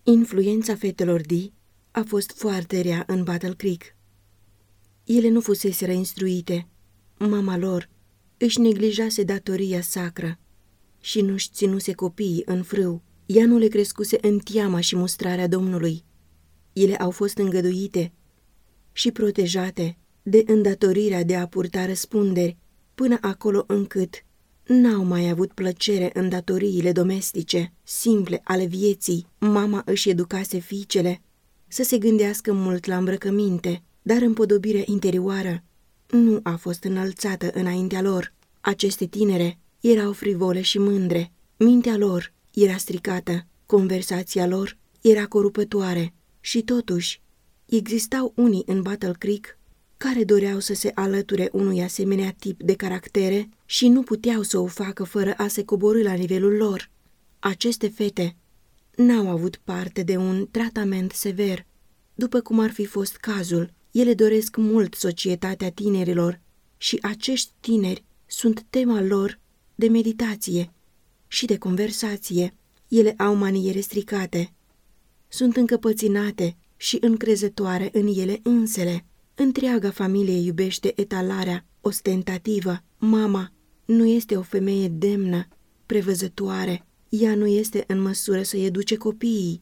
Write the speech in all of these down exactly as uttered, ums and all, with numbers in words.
Influența fetelor Dee a fost foarte rea în Battle Creek. Ele nu fuseseră instruite. Mama lor își neglijase datoria sacră și nu-și ținuse copiii în frâu. Ea nu le crescuse în teama și mustrarea Domnului. Ele au fost îngăduite și protejate de îndatorirea de a purta răspunderi până acolo încât n-au mai avut plăcere în datoriile domestice, simple ale vieții. Mama își educase fiicele să se gândească mult la îmbrăcăminte, dar împodobirea interioară nu a fost înălțată înaintea lor. Aceste tinere erau frivole și mândre, mintea lor era stricată, conversația lor era corupătoare și totuși existau unii în Battle Creek care doreau să se alăture unui asemenea tip de caractere și nu puteau să o facă fără a se coborî la nivelul lor. Aceste fete n-au avut parte de un tratament sever, după cum ar fi fost cazul. Ele doresc mult societatea tinerilor și acești tineri sunt tema lor de meditație și de conversație. Ele au maniere stricate, sunt încăpățânate și încrezătoare în ele însele. Întreaga familie iubește etalarea ostentativă. Mama nu este o femeie demnă, prevăzătoare. Ea nu este în măsură să educe copiii.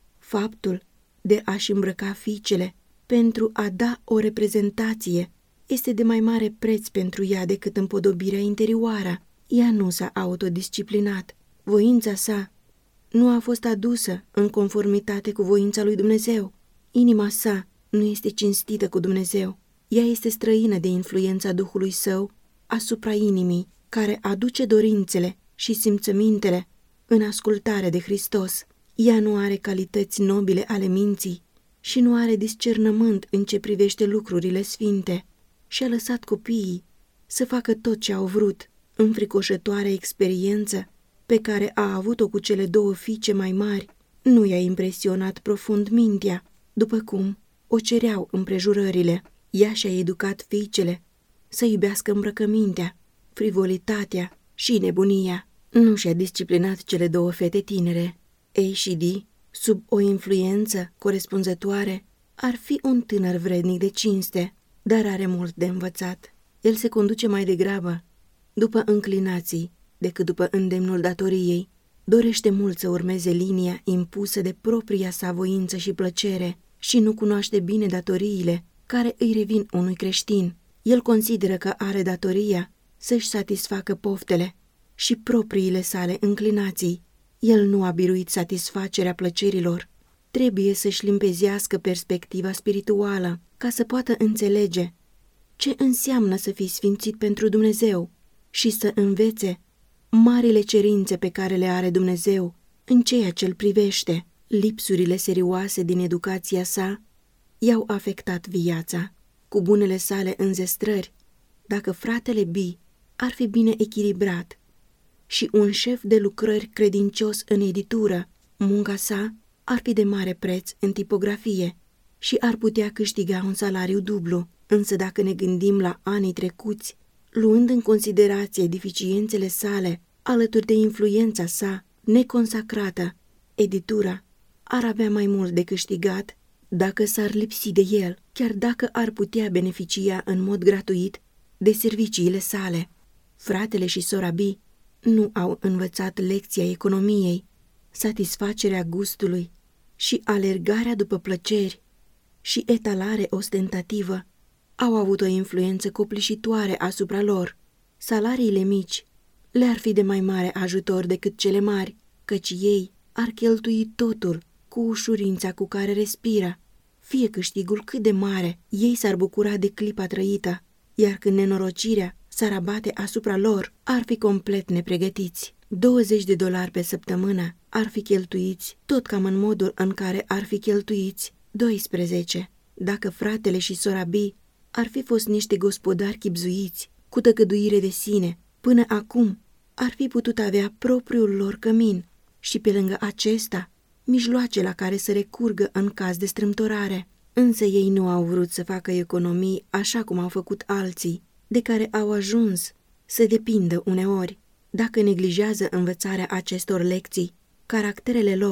Faptul de a-și îmbrăca fiicele pentru a da o reprezentație este de mai mare preț pentru ea decât împodobirea interioară. Ea nu s-a autodisciplinat. Voința sa nu a fost adusă în conformitate cu voința lui Dumnezeu. Inima sa nu este cinstită cu Dumnezeu. Ea este străină de influența Duhului Său asupra inimii, care aduce dorințele și simțămintele în ascultare de Hristos. Ea nu are calități nobile ale minții și nu are discernământ în ce privește lucrurile sfinte și a lăsat copiii să facă tot ce au vrut. Înfricoșătoarea experiență pe care a avut-o cu cele două fiice mai mari nu i-a impresionat profund mintea, după cum o cereau împrejurările. Ea și-a educat fiicele să iubească îmbrăcămintea, frivolitatea și nebunia. Nu și-a disciplinat cele două fete tinere. A și D, sub o influență corespunzătoare, ar fi un tânăr vrednic de cinste, dar are mult de învățat. El se conduce mai degrabă după înclinații decât după îndemnul datoriei. Dorește mult să urmeze linia impusă de propria sa voință și plăcere și nu cunoaște bine datoriile care îi revin unui creștin. El consideră că are datoria să-și satisfacă poftele și propriile sale înclinații. El nu a biruit satisfacerea plăcerilor. Trebuie să-și limpezească perspectiva spirituală ca să poată înțelege ce înseamnă să fii sfințit pentru Dumnezeu și să învețe marile cerințe pe care le are Dumnezeu în ceea ce îl privește. Lipsurile serioase din educația sa i-au afectat viața. Cu bunele sale înzestrări, dacă fratele B ar fi bine echilibrat și un șef de lucrări credincios în editură, munca sa ar fi de mare preț în tipografie și ar putea câștiga un salariu dublu. Însă dacă ne gândim la anii trecuți, luând în considerație deficiențele sale, alături de influența sa neconsacrată, editura ar avea mai mult de câștigat dacă s-ar lipsi de el, chiar dacă ar putea beneficia în mod gratuit de serviciile sale. Fratele și sora B nu au învățat lecția economiei, satisfacerea gustului și alergarea după plăceri și etalare ostentativă au avut o influență copleșitoare asupra lor. Salariile mici le-ar fi de mai mare ajutor decât cele mari, căci ei ar cheltui totul cu ușurința cu care respiră. Fie câștigul cât de mare, ei s-ar bucura de clipa trăită, iar când nenorocirea s-ar abate asupra lor, ar fi complet nepregătiți. douăzeci de dolari pe săptămână ar fi cheltuiți tot cam în modul în care ar fi cheltuiți doisprezece. Dacă fratele și sora B ar fi fost niște gospodari chibzuiți, cu tăgăduire de sine, până acum ar fi putut avea propriul lor cămin și pe lângă acesta mijloace la care să recurgă în caz de strâmtorare. Însă ei nu au vrut să facă economii așa cum au făcut alții, de care au ajuns să depindă uneori. Dacă neglijează învățarea acestor lecții, caracterele lor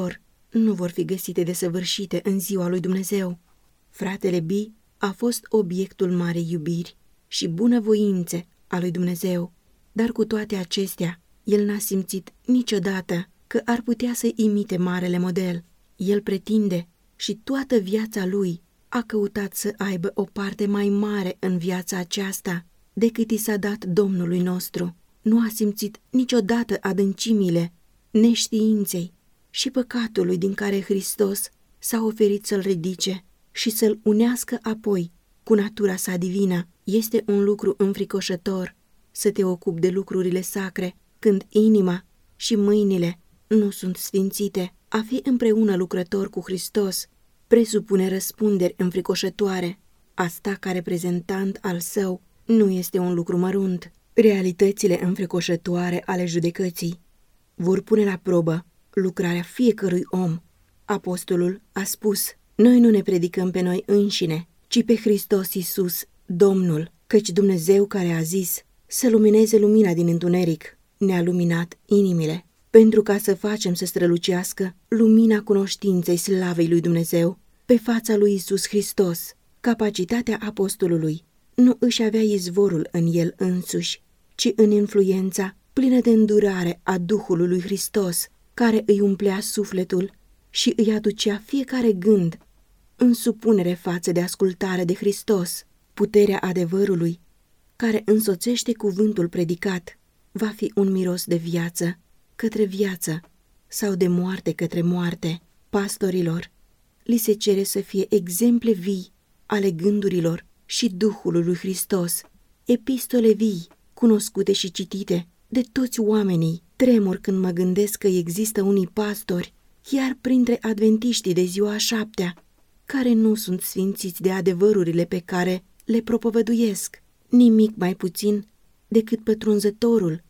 nu vor fi găsite desăvârșite în ziua lui Dumnezeu. Fratele B a fost obiectul marei iubiri și bunăvoințe a lui Dumnezeu, dar cu toate acestea, el n-a simțit niciodată că ar putea să imite marele model. El pretinde și toată viața lui a căutat să aibă o parte mai mare în viața aceasta decât i s-a dat Domnului nostru. Nu a simțit niciodată adâncimile neștiinței și păcatului din care Hristos s-a oferit să-l ridice și să-l unească apoi cu natura sa divină. Este un lucru înfricoșător să te ocupi de lucrurile sacre când inima și mâinile nu sunt sfințite. A fi împreună lucrător cu Hristos presupune răspunderi înfricoșătoare. A sta ca reprezentant al său nu este un lucru mărunt. Realitățile înfricoșătoare ale judecății vor pune la probă lucrarea fiecărui om. Apostolul a spus: noi nu ne predicăm pe noi înșine, ci pe Hristos Iisus, Domnul, căci Dumnezeu care a zis să lumineze lumina din întuneric ne-a luminat inimile, pentru ca să facem să strălucească lumina cunoștinței slavei lui Dumnezeu pe fața lui Iisus Hristos. Capacitatea apostolului nu își avea izvorul în el însuși, ci în influența plină de îndurare a Duhului lui Hristos, care îi umplea sufletul și îi aducea fiecare gând în supunere față de ascultare de Hristos. Puterea adevărului, care însoțește cuvântul predicat, va fi un miros de viață către viață sau de moarte către moarte. Pastorilor li se cere să fie exemple vii ale gândurilor și Duhului lui Hristos, epistole vii, cunoscute și citite de toți oamenii. Tremur când mă gândesc că există unii pastori, chiar printre adventiștii de ziua a șaptea, care nu sunt sfințiți de adevărurile pe care le propovăduiesc, nimic mai puțin decât pătrunzătorul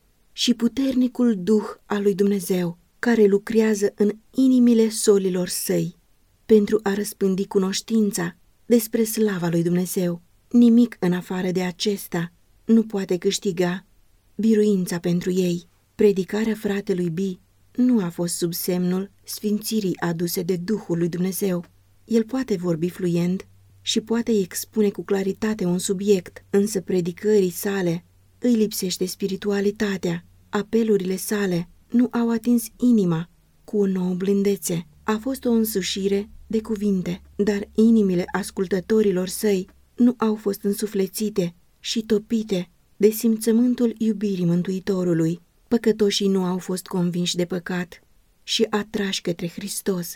și puternicul Duh al lui Dumnezeu, care lucrează în inimile solilor săi pentru a răspândi cunoștința despre slava lui Dumnezeu. Nimic în afară de acesta nu poate câștiga biruința pentru ei. Predicarea fratelui B nu a fost sub semnul sfințirii aduse de Duhul lui Dumnezeu. El poate vorbi fluent și poate expune cu claritate un subiect, însă predicării sale îi lipsește spiritualitatea. Apelurile sale nu au atins inima cu o nouă blândețe. A fost o însușire de cuvinte, dar inimile ascultătorilor săi nu au fost însuflețite și topite de simțământul iubirii Mântuitorului. Păcătoșii nu au fost convinși de păcat și atrași către Hristos,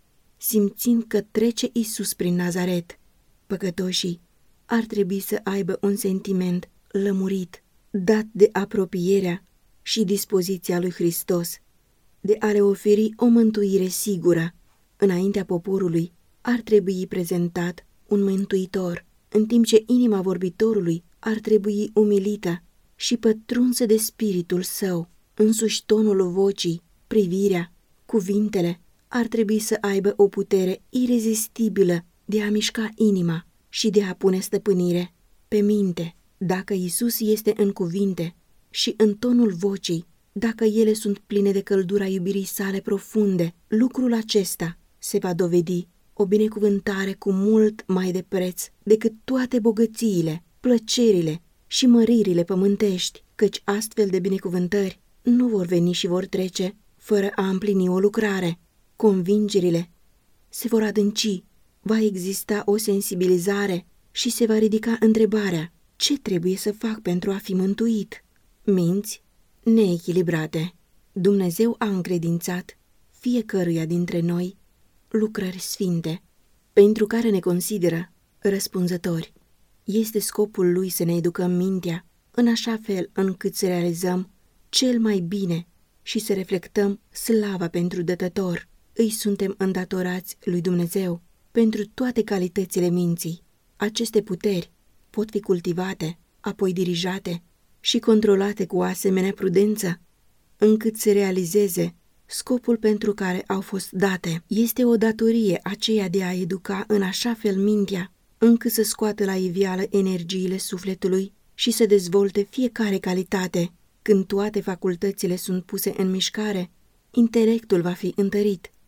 simțind că trece Iisus prin Nazaret. Păcătoșii ar trebui să aibă un sentiment lămurit, dat de apropierea și dispoziția lui Hristos, de a le oferi o mântuire sigură. Înaintea poporului ar trebui prezentat un mântuitor, în timp ce inima vorbitorului ar trebui umilită și pătrunsă de spiritul său. Însuși tonul vocii, privirea, cuvintele ar trebui să aibă o putere irezistibilă de a mișca inima și de a pune stăpânire pe minte. Dacă Iisus este în cuvinte și în tonul vocii, dacă ele sunt pline de căldura iubirii sale profunde, lucrul acesta se va dovedi o binecuvântare cu mult mai de preț decât toate bogățiile, plăcerile și măririle pământești, căci astfel de binecuvântări nu vor veni și vor trece fără a împlini o lucrare. Convingerile se vor adânci, va exista o sensibilizare și se va ridica întrebarea: ce trebuie să fac pentru a fi mântuit? Minți neechilibrate. Dumnezeu a încredințat fiecăruia dintre noi lucrări sfinte, pentru care ne consideră răspunzători. Este scopul lui să ne educăm mintea în așa fel încât să realizăm cel mai bine și să reflectăm slava pentru Dătător. Îi suntem îndatorați lui Dumnezeu pentru toate calitățile minții. Aceste puteri pot fi cultivate, apoi dirijate și controlate cu o asemenea prudență, încât să realizeze scopul pentru care au fost date. Este o datorie aceea de a educa în așa fel mintea, încât să scoată la iveală energiile sufletului și să dezvolte fiecare calitate. Când toate facultățile sunt puse în mișcare, intelectul va fi întărit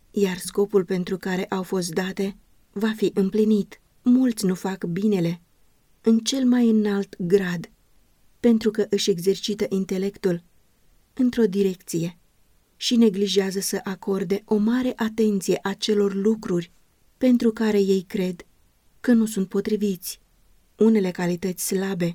iar scopul pentru care au fost date va fi împlinit. Mulți nu fac binele în cel mai înalt grad, pentru că își exercită intelectul într-o direcție și neglijează să acorde o mare atenție acelor lucruri pentru care ei cred că nu sunt potriviți. Unele calități slabe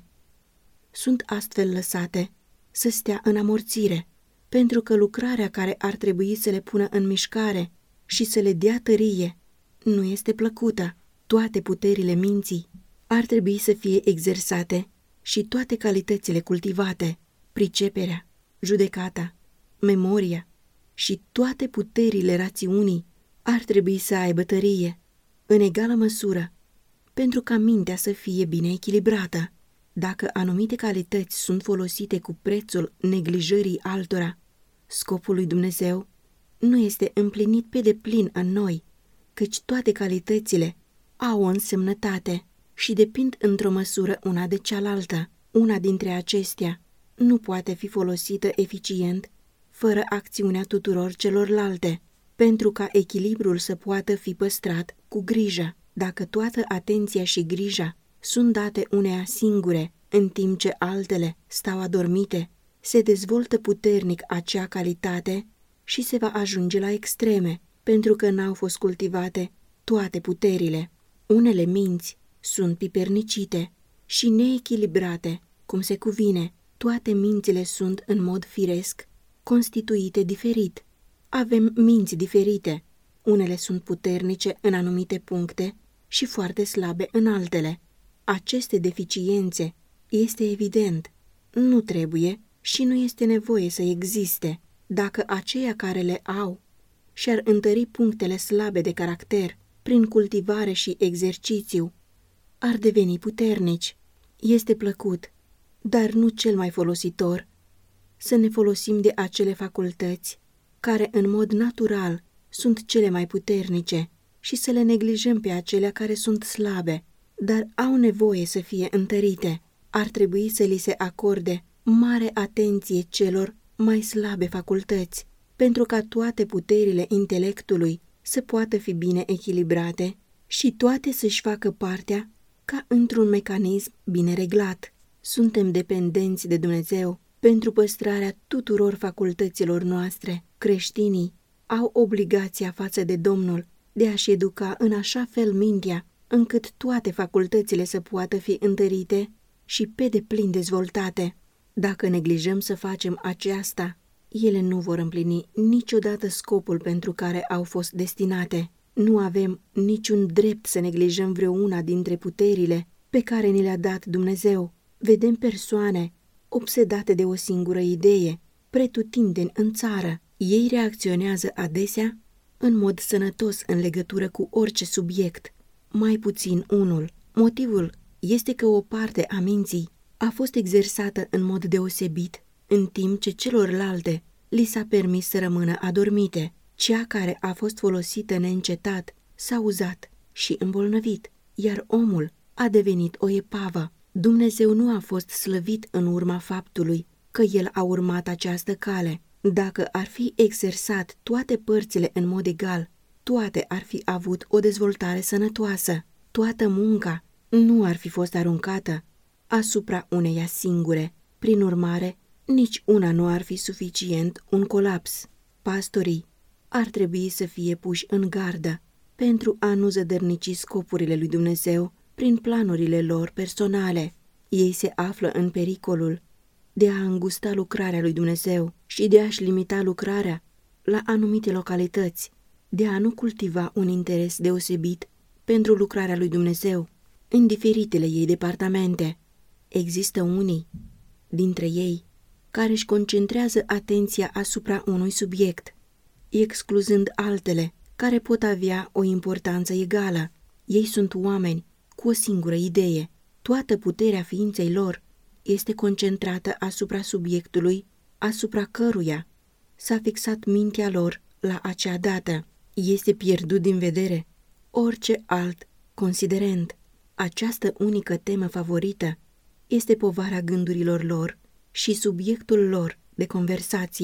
sunt astfel lăsate să stea în amorțire, pentru că lucrarea care ar trebui să le pună în mișcare și să le dea tărie nu este plăcută. Toate puterile minții ar trebui să fie exersate și toate calitățile cultivate, priceperea, judecata, memoria și toate puterile rațiunii ar trebui să aibă tărie, în egală măsură, pentru ca mintea să fie bine echilibrată. Dacă anumite calități sunt folosite cu prețul neglijării altora, scopul lui Dumnezeu nu este împlinit pe deplin în noi, căci toate calitățile au o însemnătate și depind într-o măsură una de cealaltă. Una dintre acestea nu poate fi folosită eficient fără acțiunea tuturor celorlalte, pentru ca echilibrul să poată fi păstrat cu grijă. Dacă toată atenția și grija sunt date uneia singure, în timp ce altele stau adormite, se dezvoltă puternic acea calitate și se va ajunge la extreme, pentru că n-au fost cultivate toate puterile. Unele minți sunt pipernicite și neechilibrate, cum se cuvine. Toate mințile sunt în mod firesc constituite diferit. Avem minți diferite. Unele sunt puternice în anumite puncte și foarte slabe în altele. Aceste deficiențe, este evident, nu trebuie și nu este nevoie să existe. Dacă aceia care le au și-ar întări punctele slabe de caracter prin cultivare și exercițiu, ar deveni puternici. Este plăcut, dar nu cel mai folositor, să ne folosim de acele facultăți care în mod natural sunt cele mai puternice și să le neglijăm pe acelea care sunt slabe, dar au nevoie să fie întărite. Ar trebui să li se acorde mare atenție celor mai slabe facultăți, pentru ca toate puterile intelectului să poată fi bine echilibrate și toate să-și facă partea ca într-un mecanism bine reglat. Suntem dependenți de Dumnezeu pentru păstrarea tuturor facultăților noastre. Creștinii au obligația față de Domnul de a-și educa în așa fel mintea, încât toate facultățile să poată fi întărite și pe deplin dezvoltate. Dacă neglijăm să facem aceasta, ele nu vor împlini niciodată scopul pentru care au fost destinate. Nu avem niciun drept să neglijăm vreuna dintre puterile pe care ni le-a dat Dumnezeu. Vedem persoane obsedate de o singură idee, pretutindeni în țară. Ei reacționează adesea în mod sănătos în legătură cu orice subiect, mai puțin unul. Motivul este că o parte a minții a fost exersată în mod deosebit, în timp ce celorlalte li s-a permis să rămână adormite. Cea care a fost folosită neîncetat s-a uzat și îmbolnăvit, iar omul a devenit o epavă. Dumnezeu nu a fost slăvit în urma faptului că el a urmat această cale. Dacă ar fi exersat toate părțile în mod egal, toate ar fi avut o dezvoltare sănătoasă. Toată munca nu ar fi fost aruncată asupra uneia singure. Prin urmare, nici una nu ar fi suficient un colaps. Pastorii ar trebui să fie puși în gardă pentru a nu zădărnici scopurile lui Dumnezeu prin planurile lor personale. Ei se află în pericolul de a îngusta lucrarea lui Dumnezeu și de a-și limita lucrarea la anumite localități, de a nu cultiva un interes deosebit pentru lucrarea lui Dumnezeu în diferitele ei departamente. Există unii dintre ei care își concentrează atenția asupra unui subiect, excluzând altele care pot avea o importanță egală. Ei sunt oameni cu o singură idee. Toată puterea ființei lor este concentrată asupra subiectului, asupra căruia s-a fixat mintea lor la acea dată. Este pierdut din vedere orice alt considerent. Această unică temă favorită este povara gândurilor lor și subiectul lor de conversație.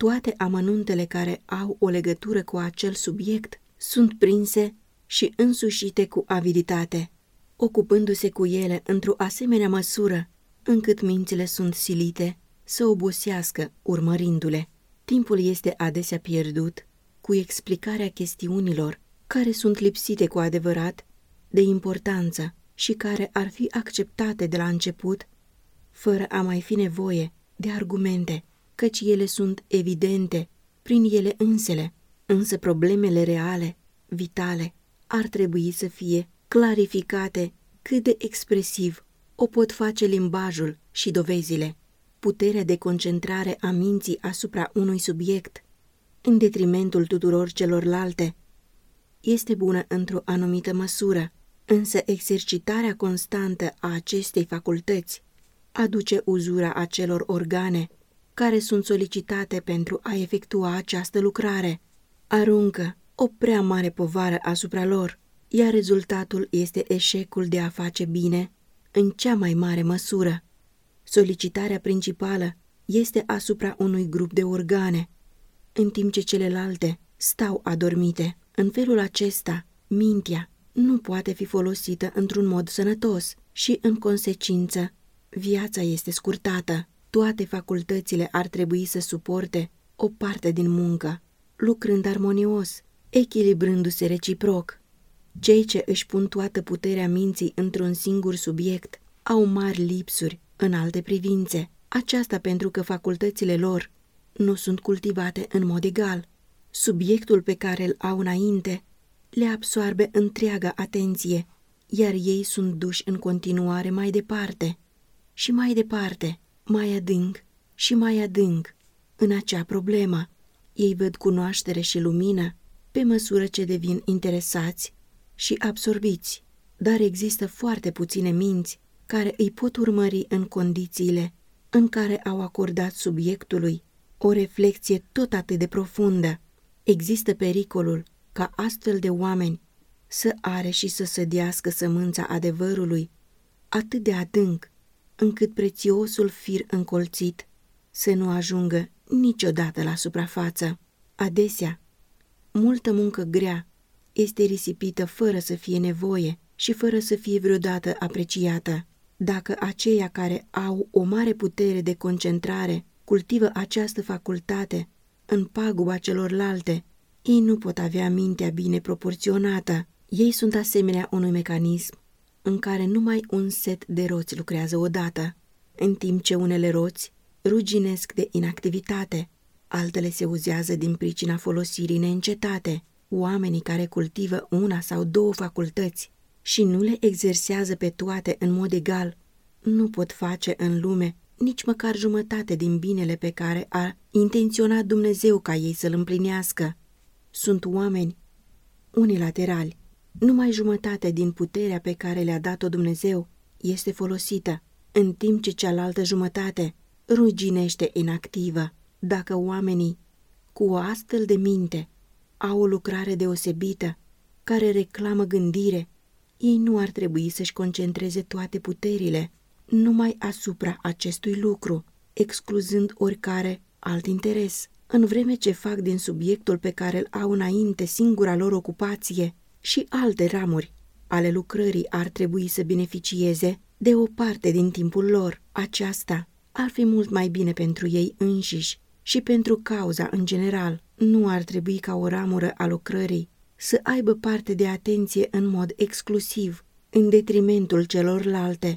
Toate amănuntele care au o legătură cu acel subiect sunt prinse și însușite cu aviditate, ocupându-se cu ele într-o asemenea măsură încât mințile sunt silite să obosească urmărindu-le. Timpul este adesea pierdut cu explicarea chestiunilor care sunt lipsite cu adevărat de importanță și care ar fi acceptate de la început, fără a mai fi nevoie de argumente, căci ele sunt evidente prin ele însele, însă problemele reale, vitale, ar trebui să fie clarificate cât de expresiv o pot face limbajul și dovezile. Puterea de concentrare a minții asupra unui subiect, în detrimentul tuturor celorlalte, este bună într-o anumită măsură, însă exercitarea constantă a acestei facultăți aduce uzura acelor organe care sunt solicitate pentru a efectua această lucrare, aruncă o prea mare povară asupra lor, iar rezultatul este eșecul de a face bine în cea mai mare măsură. Solicitarea principală este asupra unui grup de organe, în timp ce celelalte stau adormite. În felul acesta, mintea nu poate fi folosită într-un mod sănătos și, în consecință, viața este scurtată. Toate facultățile ar trebui să suporte o parte din muncă, lucrând armonios, echilibrându-se reciproc. Cei ce își pun toată puterea minții într-un singur subiect au mari lipsuri în alte privințe, aceasta pentru că facultățile lor nu sunt cultivate în mod egal. Subiectul pe care îl au înainte le absoarbe întreaga atenție, iar ei sunt duși în continuare mai departe și mai departe, mai adânc și mai adânc în acea problemă. Ei văd cunoaștere și lumină pe măsură ce devin interesați și absorbiți, dar există foarte puține minți care îi pot urmări în condițiile în care au acordat subiectului o reflecție tot atât de profundă. Există pericolul ca astfel de oameni să are și să sădească sămânța adevărului atât de adânc, încât prețiosul fir încolțit să nu ajungă niciodată la suprafață. Adesea, multă muncă grea este risipită fără să fie nevoie și fără să fie vreodată apreciată. Dacă aceia care au o mare putere de concentrare cultivă această facultate în paguba celorlalte, ei nu pot avea mintea bine proporționată. Ei sunt asemenea unui mecanism în care numai un set de roți lucrează odată, în timp ce unele roți ruginesc de inactivitate, altele se uzează din pricina folosirii neîncetate. Oamenii care cultivă una sau două facultăți și nu le exersează pe toate în mod egal, nu pot face în lume nici măcar jumătate din binele pe care a intenționat Dumnezeu ca ei să-l împlinească. Sunt oameni unilaterali. Numai jumătate din puterea pe care le-a dat-o Dumnezeu este folosită, în timp ce cealaltă jumătate ruginește inactivă. Dacă oamenii cu o astfel de minte au o lucrare deosebită care reclamă gândire, ei nu ar trebui să-și concentreze toate puterile numai asupra acestui lucru, excluzând oricare alt interes, în vreme ce fac din subiectul pe care îl au înainte singura lor ocupație. Și alte ramuri ale lucrării ar trebui să beneficieze de o parte din timpul lor. Aceasta ar fi mult mai bine pentru ei înșiși și pentru cauza în general. Nu ar trebui ca o ramură a lucrării să aibă parte de atenție în mod exclusiv, în detrimentul celorlalte.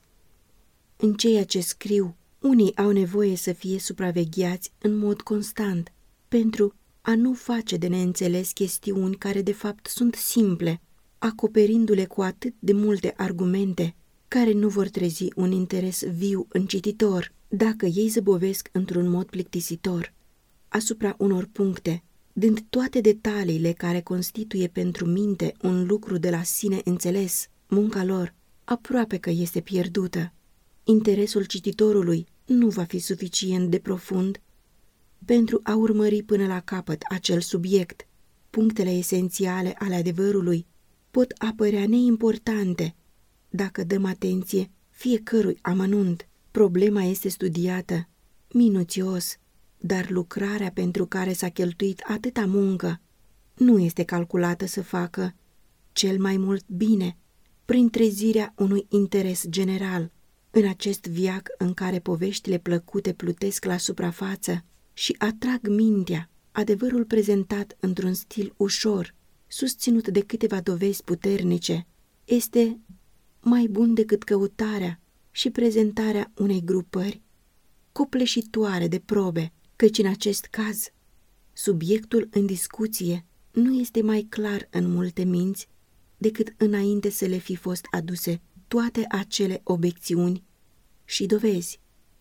În ceea ce scriu, unii au nevoie să fie supravegheați în mod constant, pentru a nu face de neînțeles chestiuni care de fapt sunt simple, acoperindu-le cu atât de multe argumente care nu vor trezi un interes viu în cititor. Dacă ei zăbovesc într-un mod plictisitor asupra unor puncte, dând toate detaliile care constituie pentru minte un lucru de la sine înțeles, munca lor aproape că este pierdută. Interesul cititorului nu va fi suficient de profund pentru a urmări până la capăt acel subiect. Punctele esențiale ale adevărului pot apărea neimportante dacă dăm atenție fiecărui amănunt. Problema este studiată minuțios dar lucrarea pentru care s-a cheltuit atâta muncă nu este calculată să facă cel mai mult bine prin trezirea unui interes general. În acest veac în care poveștile plăcute plutesc la suprafață și atrag mintea, adevărul prezentat într-un stil ușor, susținut de câteva dovezi puternice, este mai bun decât căutarea și prezentarea unei grupări copleșitoare de probe, căci în acest caz subiectul în discuție nu este mai clar în multe minți decât înainte să le fi fost aduse toate acele obiecțiuni și dovezi.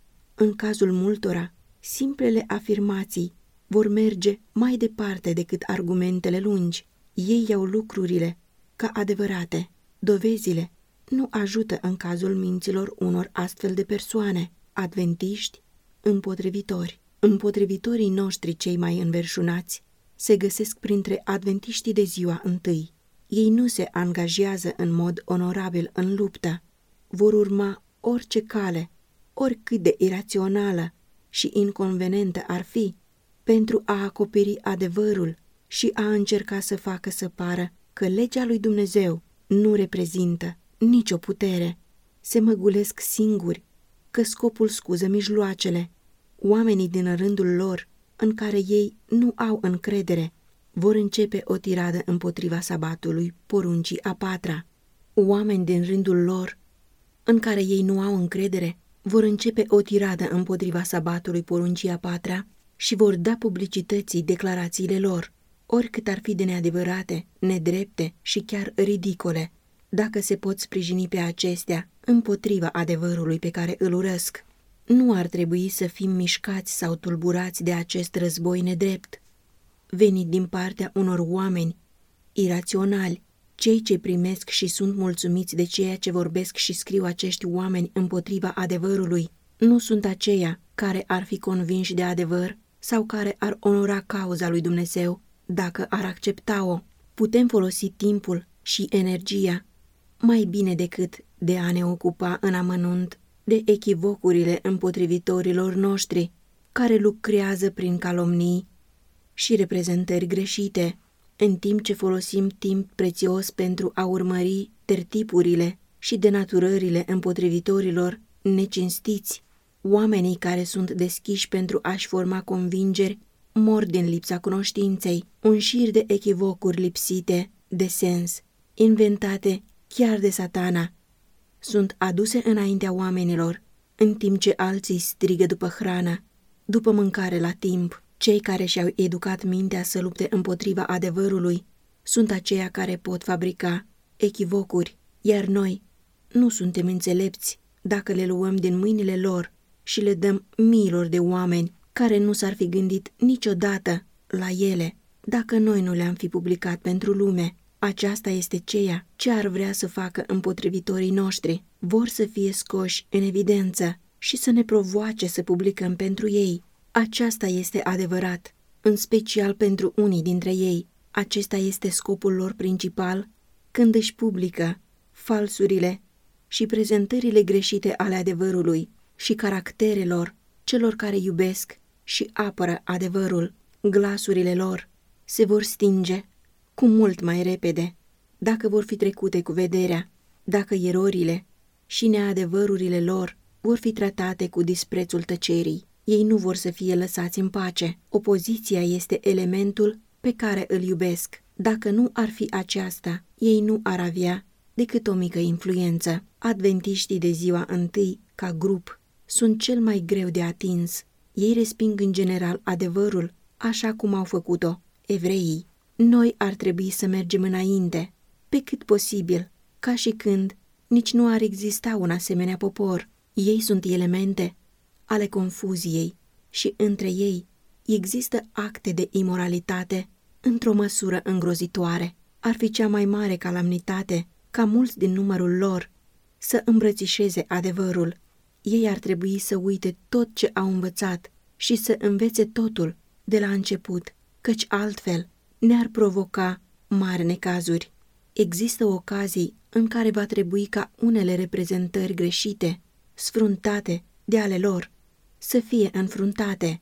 În cazul multora, simplele afirmații vor merge mai departe decât argumentele lungi. Ei iau lucrurile ca adevărate. Dovezile nu ajută în cazul minților unor astfel de persoane, adventiști, împotrivitori. Împotrivitorii noștri cei mai înverșunați se găsesc printre adventiștii de ziua întâi. Ei nu se angajează în mod onorabil în luptă, vor urma orice cale, oricât de irațională și inconvenentă ar fi, pentru a acoperi adevărul și a încerca să facă să pară că legea lui Dumnezeu nu reprezintă nicio putere. Se măgulesc singuri că scopul scuză mijloacele. Oamenii din rândul lor, în care ei nu au încredere, vor începe o tiradă împotriva sabatului, poruncii a patra. Oameni din rândul lor, în care ei nu au încredere, vor începe o tiradă împotriva sabatului, poruncii a patra, și vor da publicității declarațiile lor, oricât ar fi de neadevărate, nedrepte și chiar ridicole, dacă se pot sprijini pe acestea împotriva adevărului pe care îl urăsc. Nu ar trebui să fim mișcați sau tulburați de acest război nedrept, venit din partea unor oameni iraționali. Cei ce primesc și sunt mulțumiți de ceea ce vorbesc și scriu acești oameni împotriva adevărului nu sunt aceia care ar fi convinși de adevăr sau care ar onora cauza lui Dumnezeu dacă ar accepta-o. Putem folosi timpul și energia mai bine decât de a ne ocupa în amănunt de echivocurile împotrivitorilor noștri, care lucrează prin calomnii și reprezentări greșite, în timp ce folosim timp prețios pentru a urmări tertipurile și denaturările împotrivitorilor necinstiți. Oamenii care sunt deschiși pentru a-și forma convingeri mor din lipsa cunoștinței, un șir de echivocuri lipsite de sens, inventate chiar de Satana, sunt aduse înaintea oamenilor, în timp ce alții strigă după hrană, după mâncare la timp. Cei care și-au educat mintea să lupte împotriva adevărului sunt aceia care pot fabrica echivocuri, iar noi nu suntem înțelepți dacă le luăm din mâinile lor și le dăm miilor de oameni care nu s-ar fi gândit niciodată la ele dacă noi nu le-am fi publicat pentru lume. Aceasta este ceea ce ar vrea să facă împotrivitorii noștri. Vor să fie scoși în evidență și să ne provoace să publicăm pentru ei. Aceasta este adevărat, în special pentru unii dintre ei. Acesta este scopul lor principal când își publică falsurile și prezentările greșite ale adevărului și caracterelor celor care iubesc și apără adevărul. Glasurile lor se vor stinge cu mult mai repede dacă vor fi trecute cu vederea, dacă erorile și neadevărurile lor vor fi tratate cu disprețul tăcerii. Ei nu vor să fie lăsați în pace. Opoziția este elementul pe care îl iubesc. Dacă nu ar fi aceasta, ei nu ar avea decât o mică influență. Adventiștii de ziua întâi, ca grup, sunt cel mai greu de atins. Ei resping în general adevărul, așa cum au făcut-o evreii. Noi ar trebui să mergem înainte, pe cât posibil, ca și când nici nu ar exista un asemenea popor. Ei sunt elemente ale confuziei și între ei există acte de imoralitate într-o măsură îngrozitoare. Ar fi cea mai mare calamnitate ca mulți din numărul lor să îmbrățișeze adevărul. Ei ar trebui să uite tot ce au învățat și să învețe totul de la început, căci altfel ne-ar provoca mari necazuri. Există ocazii în care va trebui ca unele reprezentări greșite, sfruntate de ale lor, să fie înfruntate.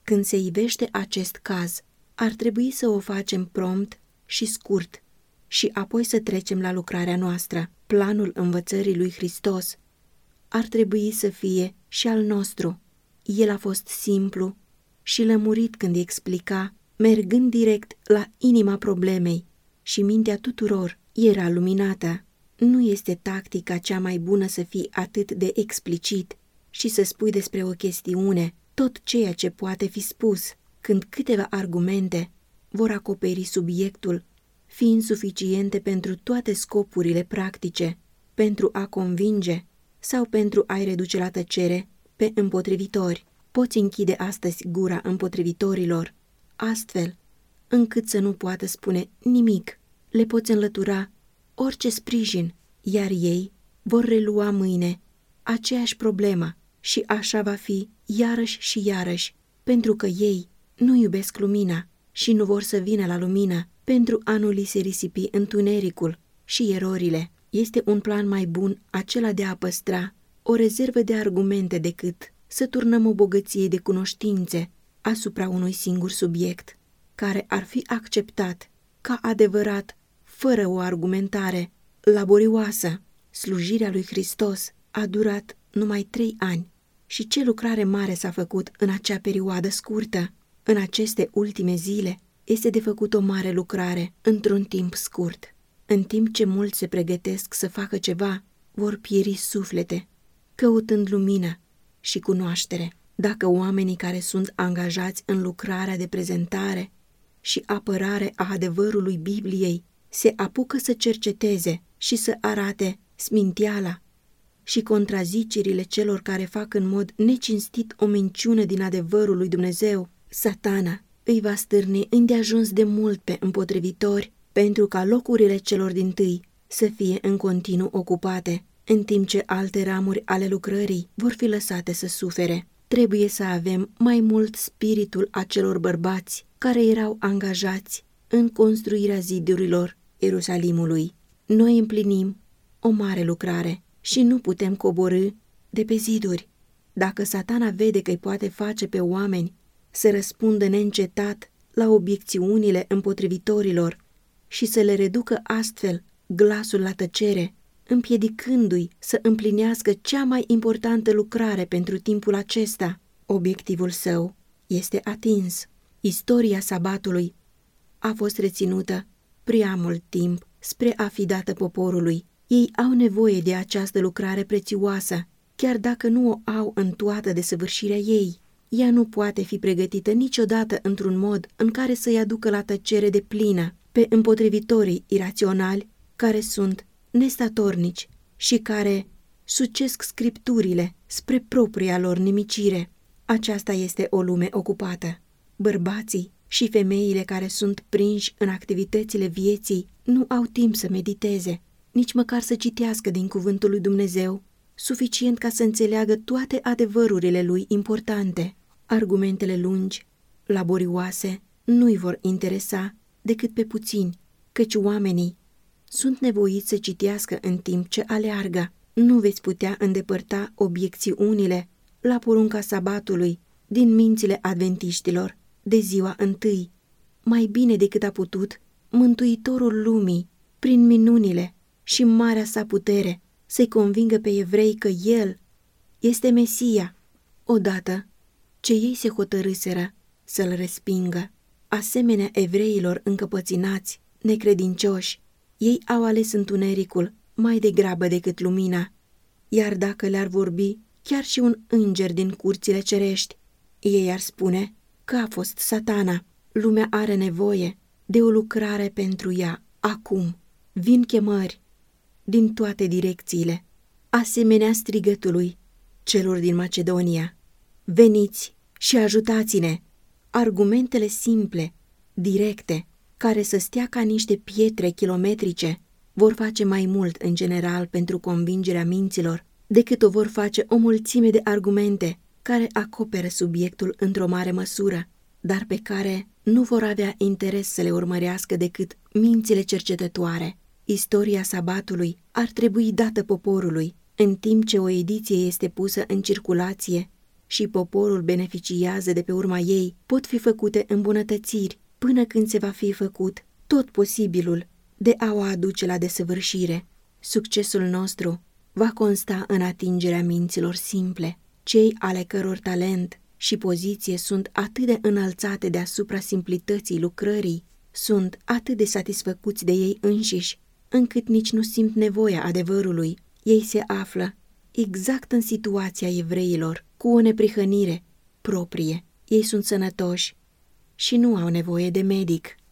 Când se ivește acest caz, ar trebui să o facem prompt și scurt și apoi să trecem la lucrarea noastră. Planul învățării lui Hristos ar trebui să fie și al nostru. El a fost simplu și lămurit când explica, mergând direct la inima problemei, și mintea tuturor era luminată. Nu este tactica cea mai bună să fii atât de explicit și să spui despre o chestiune tot ceea ce poate fi spus, când câteva argumente vor acoperi subiectul, fiind suficiente pentru toate scopurile practice, pentru a convinge sau pentru a-i reduce la tăcere pe împotrivitori. Poți închide astăzi gura împotrivitorilor, astfel încât să nu poată spune nimic. Le poți înlătura orice sprijin, iar ei vor relua mâine aceeași problemă și așa va fi iarăși și iarăși, pentru că ei nu iubesc lumina și nu vor să vină la lumină pentru a nu li se risipi întunericul și erorile. Este un plan mai bun acela de a păstra o rezervă de argumente decât să turnăm o bogăție de cunoștințe asupra unui singur subiect, care ar fi acceptat ca adevărat fără o argumentare laborioasă. Slujirea lui Hristos a durat numai trei ani și ce lucrare mare s-a făcut în acea perioadă scurtă. În aceste ultime zile este de făcut o mare lucrare într-un timp scurt. În timp ce mulți se pregătesc să facă ceva, vor pieri suflete, căutând lumină și cunoaștere. Dacă oamenii care sunt angajați în lucrarea de prezentare și apărare a adevărului Bibliei se apucă să cerceteze și să arate sminteala și contrazicerile celor care fac în mod necinstit o minciună din adevărul lui Dumnezeu, Satana îi va stârni îndeajuns de mult pe împotrivitori pentru ca locurile celor dintâi să fie în continuu ocupate, în timp ce alte ramuri ale lucrării vor fi lăsate să sufere. Trebuie să avem mai mult spiritul acelor bărbați care erau angajați în construirea zidurilor Ierusalimului. Noi împlinim o mare lucrare și nu putem coborî de pe ziduri. Dacă Satana vede că îi poate face pe oameni să răspundă neîncetat la obiecțiunile împotrivitorilor și să le reducă astfel glasul la tăcere, împiedicându-i să împlinească cea mai importantă lucrare pentru timpul acesta, obiectivul său este atins. Istoria sabatului a fost reținută prea mult timp spre a fi dată poporului. Ei au nevoie de această lucrare prețioasă, chiar dacă nu o au în toată desăvârșirea ei. Ea nu poate fi pregătită niciodată într-un mod în care să-i aducă la tăcere de plină pe împotrivitorii iraționali care sunt nestatornici și care sucesc scripturile spre propria lor nimicire. Aceasta este o lume ocupată. Bărbații și femeile care sunt prinși în activitățile vieții nu au timp să mediteze, nici măcar să citească din cuvântul lui Dumnezeu, suficient ca să înțeleagă toate adevărurile lui importante. Argumentele lungi, laborioase, nu-i vor interesa decât pe puțini, căci oamenii sunt nevoiți să citească în timp ce aleargă. Nu veți putea îndepărta obiecțiunile la porunca sabatului din mințile adventiștilor de ziua întâi, mai bine decât a putut Mântuitorul lumii, prin minunile și marea sa putere, să-i convingă pe evrei că El este Mesia, odată ce ei se hotărâseră să-L respingă. Asemenea evreilor încăpăținați, necredincioși, ei au ales întunericul mai degrabă decât lumina, iar dacă le-ar vorbi chiar și un înger din curțile cerești, ei ar spune că a fost Satana. Lumea are nevoie de o lucrare pentru ea acum. Vin chemări din toate direcțiile, asemenea strigătului celor din Macedonia. Veniți și ajutați-ne! Argumentele simple, directe, care să stea ca niște pietre kilometrice, vor face mai mult în general pentru convingerea minților decât o vor face o mulțime de argumente care acoperă subiectul într-o mare măsură, dar pe care nu vor avea interes să le urmărească decât mințile cercetătoare. Istoria sabatului ar trebui dată poporului, în timp ce o ediție este pusă în circulație și poporul beneficiază de pe urma ei, pot fi făcute îmbunătățiri până când se va fi făcut tot posibilul de a o aduce la desăvârșire. Succesul nostru va consta în atingerea minților simple, cei ale căror talent și poziție sunt atât de înălțate deasupra simplității lucrării, sunt atât de satisfăcuți de ei înșiși, încât nici nu simt nevoia adevărului. Ei se află exact în situația evreilor, cu o neprihănire proprie. Ei sunt sănătoși și nu au nevoie de medic.